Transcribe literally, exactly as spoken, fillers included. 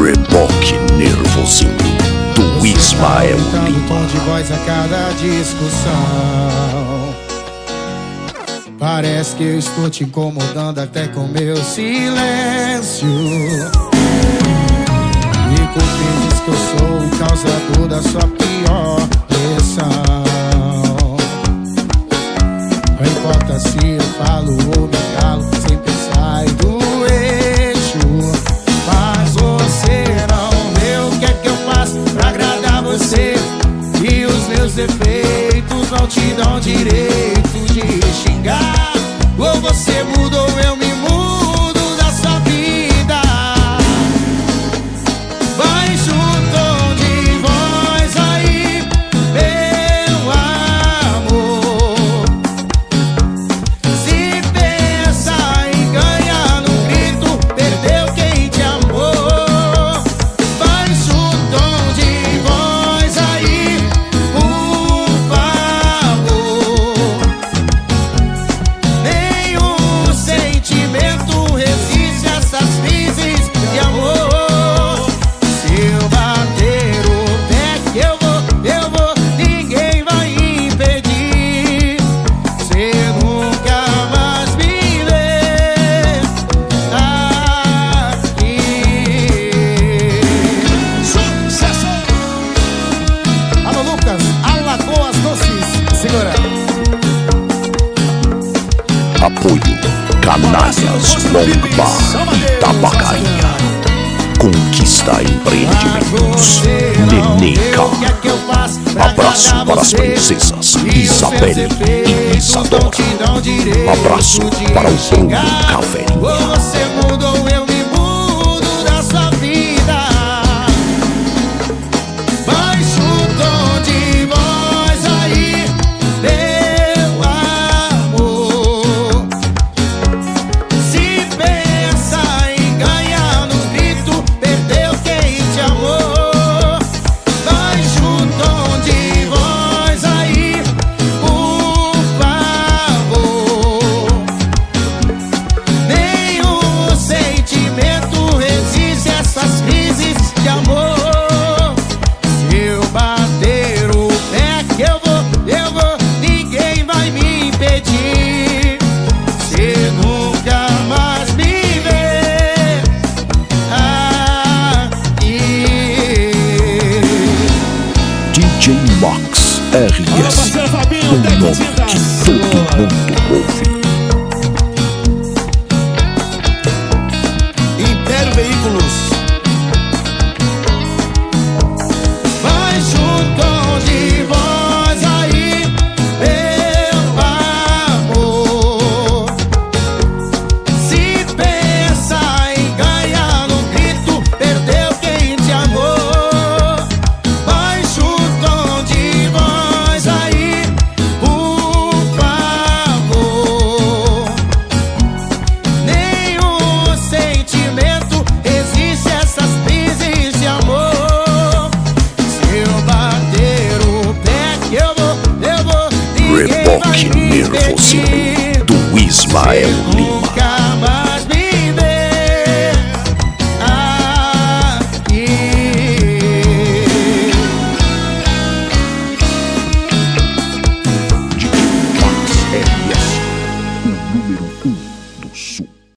Reboque nervosinho do Ismael Lima. Tom de voz a cada discussão. Parece que eu estou te incomodando até com meu silêncio. E compreendes que eu sou o causador da sua pior pressão. Não importa se eu falo ou me calo, sempre sai do eixo. Mas você não vê o que é que eu faço pra agradar você. E os meus defeitos não te dão direito de xingar. Ou você muda ou eu me mudo da sua vida. Baixa o tom de voz aí, meu amor. Se pensa em ganhar no grito, perdeu quem te amou. Baixa o tom de voz aí, por favor. Nenhum sentimento resiste a essas crises de amor. Se eu bater o pé que eu vou, eu vou, ninguém vai impedir. Você nunca mais me vê aqui. Sucesso! Alô, Lucas, Alagoas Doces, segura. Apoio Canalhas Long Bar Tabacaria. Conquista Empreendimentos. Neneca. Abraço para as princesas Isabelle e Isadora. Abraço para o Bruno Caveirinha. Ou você muda ou eu me mudo da sua vida. Baixa o tom de voz aí, meu amor. Se pensa em ganhar no grito, perdeu quem te amou. Baixa o tom de voz aí, por favor. Nenhum sentimento resiste a essas crises de amor. Se eu bater o pé que eu vou, eu vou, ninguém vai me impedir. Você nunca mais me vê aqui. D J Max R S. O nome que todo mundo